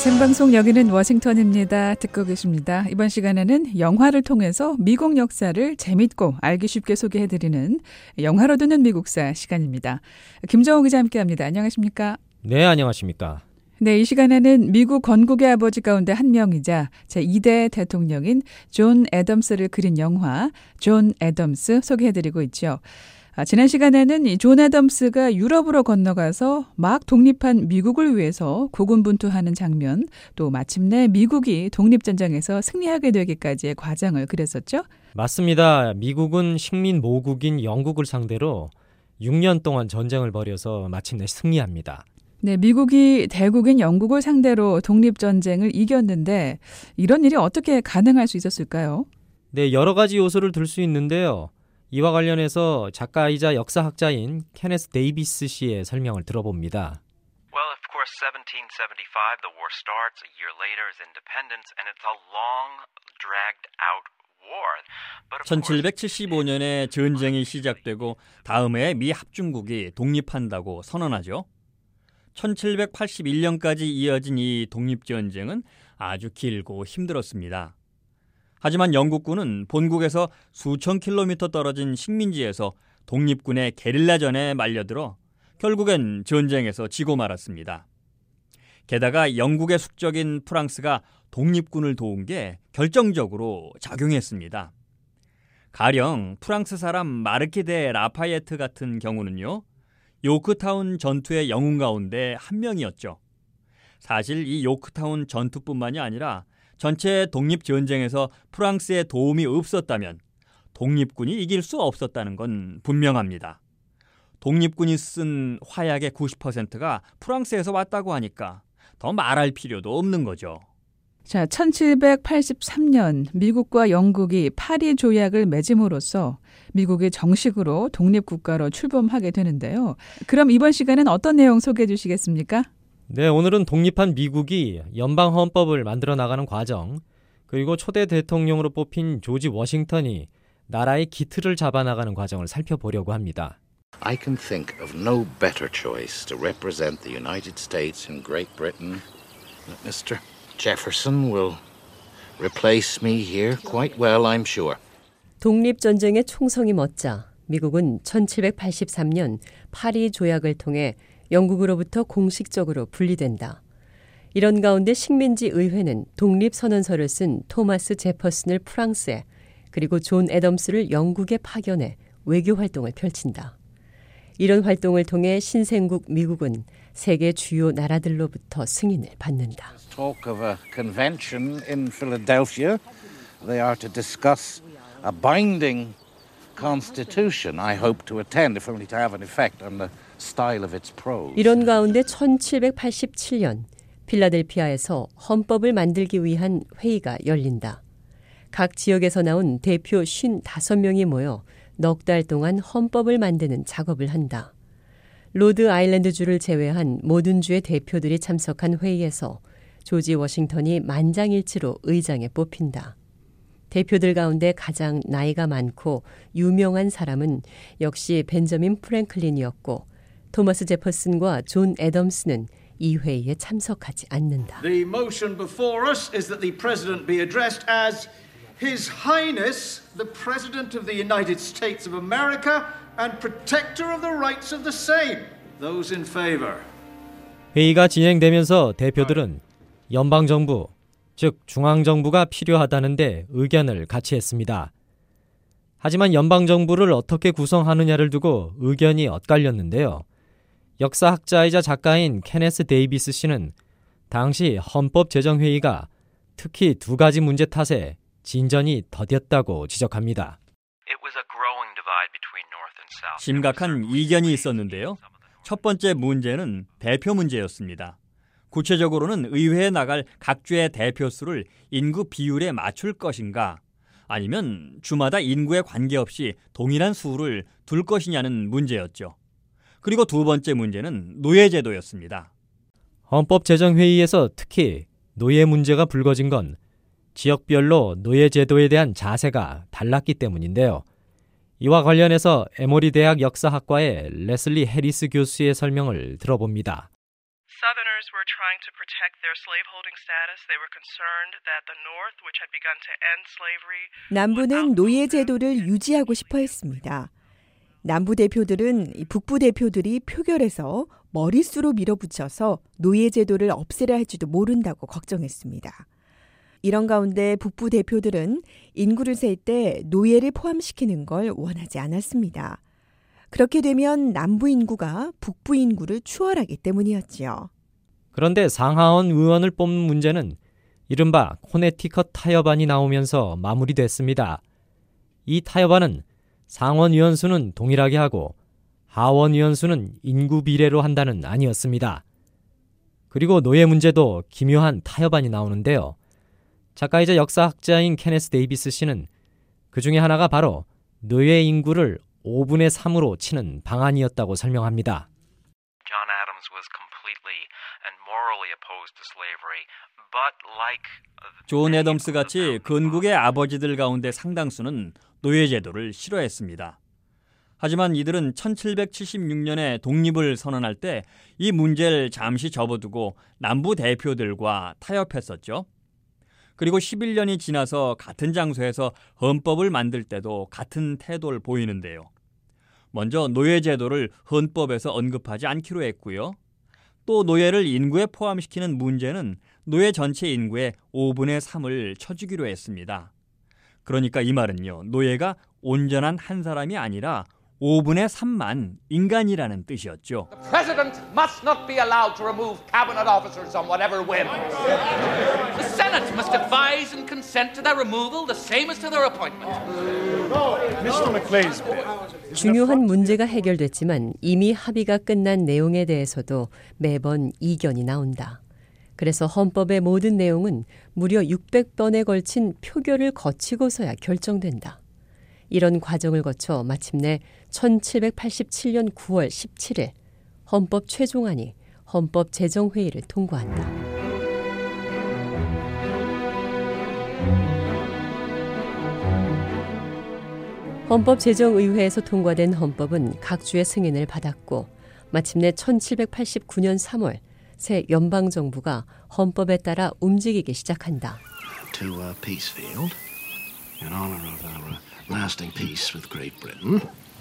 생방송 여기는 워싱턴입니다. 듣고 계십니다. 이번 시간에는 영화를 통해서 미국 역사를 재밌고 알기 쉽게 소개해드리는 영화로 듣는 미국사 시간입니다. 김정호 기자 함께합니다. 안녕하십니까? 네, 안녕하십니까? 네, 이 시간에는 미국 건국의 아버지 가운데 한 명이자 제2대 대통령인 존 애덤스를 그린 영화 존 애덤스 소개해드리고 있죠. 지난 시간에는 이 존 애덤스가 유럽으로 건너가서 막 독립한 미국을 위해서 고군분투하는 장면, 또 마침내 미국이 독립전쟁에서 승리하게 되기까지의 과정을 그렸었죠? 맞습니다. 미국은 식민 모국인 영국을 상대로 6년 동안 전쟁을 벌여서 마침내 승리합니다. 네, 미국이 대국인 영국을 상대로 독립전쟁을 이겼는데 이런 일이 어떻게 가능할 수 있었을까요? 네, 여러 가지 요소를 들 수 있는데요. 이와 관련해서 작가이자 역사학자인 케네스 데이비스 씨의 설명을 들어봅니다. Well, of course, 1775, the war starts. A year later is independence, and it's a long, dragged-out war. 1775년에 전쟁이 시작되고 다음 해에 미 합중국이 독립한다고 선언하죠. 1781년까지 이어진 이 독립전쟁은 아주 길고 힘들었습니다. 하지만 영국군은 본국에서 수천 킬로미터 떨어진 식민지에서 독립군의 게릴라전에 말려들어 결국엔 전쟁에서 지고 말았습니다. 게다가 영국의 숙적인 프랑스가 독립군을 도운 게 결정적으로 작용했습니다. 가령 프랑스 사람 마르키 데 라파예트 같은 경우는요, 요크타운 전투의 영웅 가운데 한 명이었죠. 사실 이 요크타운 전투뿐만이 아니라 전체 독립전쟁에서 프랑스의 도움이 없었다면 독립군이 이길 수 없었다는 건 분명합니다. 독립군이 쓴 화약의 90%가 프랑스에서 왔다고 하니까 더 말할 필요도 없는 거죠. 자, 1783년 미국과 영국이 파리 조약을 맺음으로써 미국이 정식으로 독립국가로 출범하게 되는데요. 그럼 이번 시간은 어떤 내용 소개해 주시겠습니까? 네, 오늘은 독립한 미국이 연방 헌법을 만들어 나가는 과정, 그리고 초대 대통령으로 뽑힌 조지 워싱턴이 나라의 기틀을 잡아나가는 과정을 살펴보려고 합니다. I can think of no better choice to represent the United States in Great Britain. Mr. Jefferson will replace me here quite well, I'm sure. 독립전쟁의 총성이 멎자 미국은 1783년 파리 조약을 통해 영국으로부터 공식적으로 분리된다. 이런 가운데 식민지 의회는 독립선언서를 쓴 토마스 제퍼슨을 프랑스에, 그리고 존 애덤스를 영국에 파견해 외교활동을 펼친다. 이런 활동을 통해 신생국 미국은 세계 주요 나라들로부터 승인을 받는다. Talk of a convention in Philadelphia. They are to discuss a binding constitution. I hope to attend, if only to have an effect on the style of its prose. 이런 가운데 1787년 필라델피아에서 헌법을 만들기 위한 회의가 열린다. 각 지역에서 나온 대표 55명이 모여 넉 달 동안 헌법을 만드는 작업을 한다. 로드 아일랜드주를 제외한 모든 주의 대표들이 참석한 회의에서 조지 워싱턴이 만장일치로 의장에 뽑힌다. 대표들 가운데 가장 나이가 많고 유명한 사람은 역시 벤저민 프랭클린이었고, 토마스 제퍼슨과 존 애덤스는 이 회의에 참석하지 않는다. The motion before us is that the president be addressed as His Highness, the President of the United States of America and protector of the rights of the same. Those in favor. 회의가 진행되면서 대표들은 연방정부, 즉 중앙정부가 필요하다는데 의견을 같이 했습니다. 하지만 연방정부를 어떻게 구성하느냐를 두고 의견이 엇갈렸는데요. 역사학자이자 작가인 케네스 데이비스 씨는 당시 헌법제정회의가 특히 두 가지 문제 탓에 진전이 더뎠다고 지적합니다. 심각한 이견이 있었는데요. 첫 번째 문제는 대표 문제였습니다. 구체적으로는 의회에 나갈 각 주의 대표 수를 인구 비율에 맞출 것인가, 아니면 주마다 인구에 관계없이 동일한 수를 둘 것이냐는 문제였죠. 그리고 두 번째 문제는 노예제도였습니다. 헌법제정회의에서 특히 노예 문제가 불거진 건 지역별로 노예제도에 대한 자세가 달랐기 때문인데요. 이와 관련해서 에모리 대학 역사학과의 레슬리 해리스 교수의 설명을 들어봅니다. Southerners were were trying to protect their slaveholding status. They were concerned that the North, which had begun to end slavery, 남부는 노예 제도를 유지하고 싶어 했습니다. 남부 대표들은 북부 대표들이 표결해서 머릿수로 밀어붙여서 노예 제도를 없애려 할지도 모른다고 걱정했습니다. 이런 가운데 북부 대표들은 인구를 셀 때 노예를 포함시키는 걸 원하지 않았습니다. 그렇게 되면 남부 인구가 북부 인구를 추월하기 때문이었지요. 그런데 상하원 의원을 뽑는 문제는 이른바 코네티컷 타협안이 나오면서 마무리됐습니다. 이 타협안은 상원 의원수는 동일하게 하고 하원 의원수는 인구 비례로 한다는 안이었습니다. 그리고 노예 문제도 기묘한 타협안이 나오는데요. 작가이자 역사학자인 케네스 데이비스 씨는 그 중에 하나가 바로 노예 인구를 5분의 3으로 치는 방안이었다고 설명합니다. John Adams was completely and morally opposed to slavery, but like 존 애덤스 같이 건국의 아버지들 가운데 상당수는 노예 제도를 싫어했습니다. 하지만 이들은 1776년에 독립을 선언할 때 이 문제를 잠시 접어두고 남부 대표들과 타협했었죠. 그리고 11년이 지나서 같은 장소에서 헌법을 만들 때도 같은 태도를 보이는데요. 먼저 노예 제도를 헌법에서 언급하지 않기로 했고요. 또 노예를 인구에 포함시키는 문제는 노예 전체 인구의 5분의 3을 쳐주기로 했습니다. 그러니까 이 말은요, 노예가 온전한 한 사람이 아니라 5분의 3만 인간이라는 뜻이었죠. The president must not be allowed to remove cabinet officers on whatever whim. The Senate must advise and consent to their removal the same as to their appointment. Mr. McLean's 중요한 문제가 해결됐지만 이미 합의가 끝난 내용에 대해서도 매번 이견이 나온다. 그래서 헌법의 모든 내용은 무려 600번에 걸친 표결을 거치고서야 결정된다. 이런 과정을 거쳐 마침내 1787년 9월 17일 헌법 최종안이 헌법제정회의를 통과한다. 헌법제정의회에서 통과된 헌법은 각 주의 승인을 받았고 마침내 1789년 3월 새 연방정부가 헌법에 따라 움직이기 시작한다. To Peacefield, in honor of our lasting peace with Great Britain.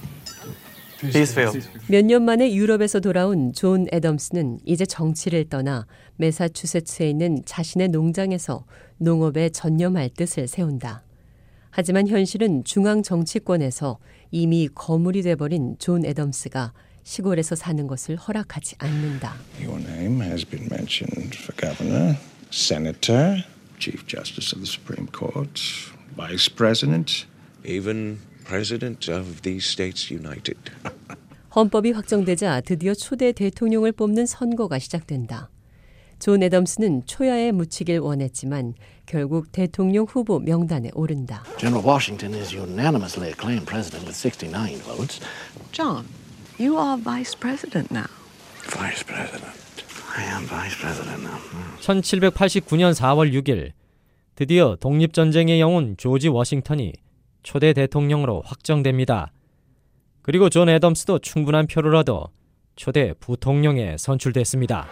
몇 년 만에 유럽에서 돌아온 존 애덤스는 이제 정치를 떠나 매사추세츠에 있는 자신의 농장에서 농업에 전념할 뜻을 세운다. 하지만 현실은 중앙 정치권에서 이미 거물이 돼버린 존 애덤스가 시골에서 사는 것을 허락하지 않는다. Your name has been mentioned for governor, senator, chief justice of the Supreme Court, vice president, even president of these states united. 헌법이 확정되자 드디어 초대 대통령을 뽑는 선거가 시작된다. 존 애덤스는 초야에 묻히길 원했지만 결국 대통령 후보 명단에 오른다. General Washington is unanimously acclaimed president with 69 votes. John, you are vice president now. Vice president. I am vice president now. 1789년 4월 6일 드디어 독립전쟁의 영웅 조지 워싱턴이 초대 대통령으로 확정됩니다. 그리고 존 애덤스도 충분한 표를 얻어 초대 부통령에 선출됐습니다.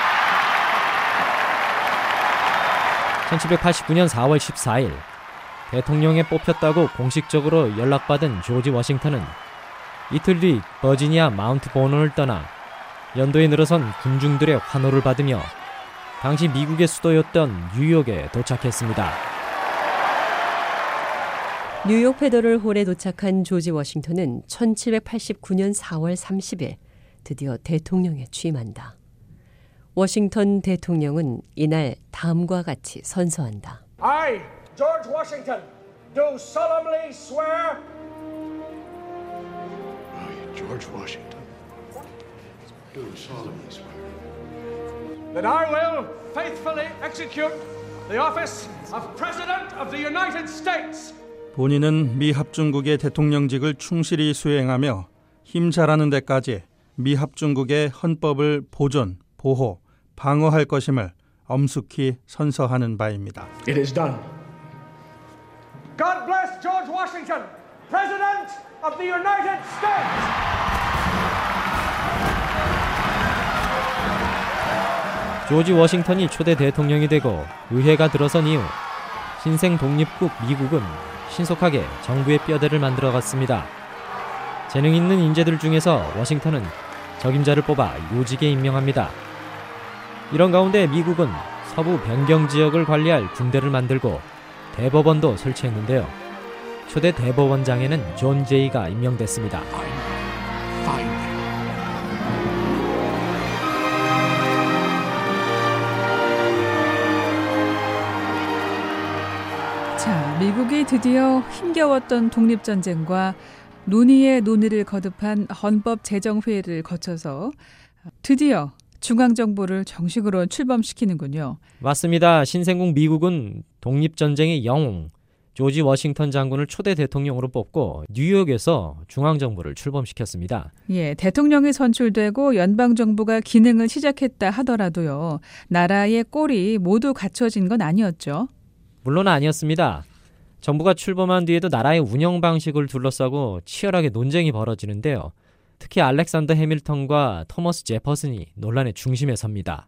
1789년 4월 14일 대통령에 뽑혔다고 공식적으로 연락받은 조지 워싱턴은 이틀 뒤 버지니아 마운트 버논을 떠나 연도에 늘어선 군중들의 환호를 받으며 당시 미국의 수도였던 뉴욕에 도착했습니다. 뉴욕 페더럴 홀에 도착한 조지 워싱턴은 1789년 4월 30일 드디어 대통령에 취임한다. 워싱턴 대통령은 이날 다음과 같이 선서한다. I, George Washington, do solemnly swear. I, George Washington, do solemnly swear. That I will faithfully execute the office of President of the United States. 본인은 미합중국의 대통령직을 충실히 수행하며 힘잘하는 데까지 미합중국의 헌법을 보존, 보호, 방어할 것임을 엄숙히 선서하는 바입니다. It is done. God bless George Washington, President of the United States. 조지 워싱턴이 초대 대통령이 되고 의회가 들어선 이후 신생 독립국 미국은 신속하게 정부의 뼈대를 만들어갔습니다. 재능 있는 인재들 중에서 워싱턴은 적임자를 뽑아 요직에 임명합니다. 이런 가운데 미국은 서부 변경 지역을 관리할 군대를 만들고 대법원도 설치했는데요. 초대 대법원장에는 존 제이가 임명됐습니다. 자, 미국이 드디어 힘겨웠던 독립전쟁과 논의의 논의를 거듭한 헌법제정회의를 거쳐서 드디어 중앙정부를 정식으로 출범시키는군요. 맞습니다. 신생국 미국은 독립전쟁의 영웅 조지 워싱턴 장군을 초대 대통령으로 뽑고 뉴욕에서 중앙정부를 출범시켰습니다. 예, 대통령이 선출되고 연방정부가 기능을 시작했다 하더라도요. 나라의 꼴이 모두 갖춰진 건 아니었죠. 물론 아니었습니다. 정부가 출범한 뒤에도 나라의 운영 방식을 둘러싸고 치열하게 논쟁이 벌어지는데요. 특히 알렉산더 해밀턴과 토머스 제퍼슨이 논란의 중심에 섭니다.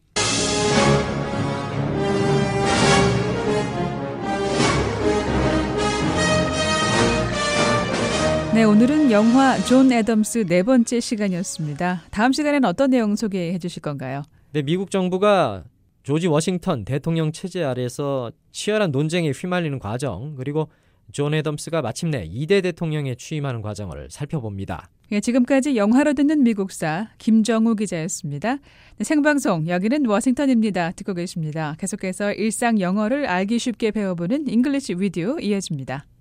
네, 오늘은 영화 존 애덤스 네 번째 시간이었습니다. 다음 시간에는 어떤 내용 소개해 주실 건가요? 네, 미국 정부가 조지 워싱턴 대통령 체제 아래에서 치열한 논쟁에 휘말리는 과정, 그리고 존 애덤스가 마침내 2대 대통령에 취임하는 과정을 살펴봅니다. 예, 지금까지 영화로 듣는 미국사 김정우 기자였습니다. 네, 생방송 여기는 워싱턴입니다. 듣고 계십니다. 계속해서 일상 영어를 알기 쉽게 배워보는 잉글리시 위디오 이어집니다.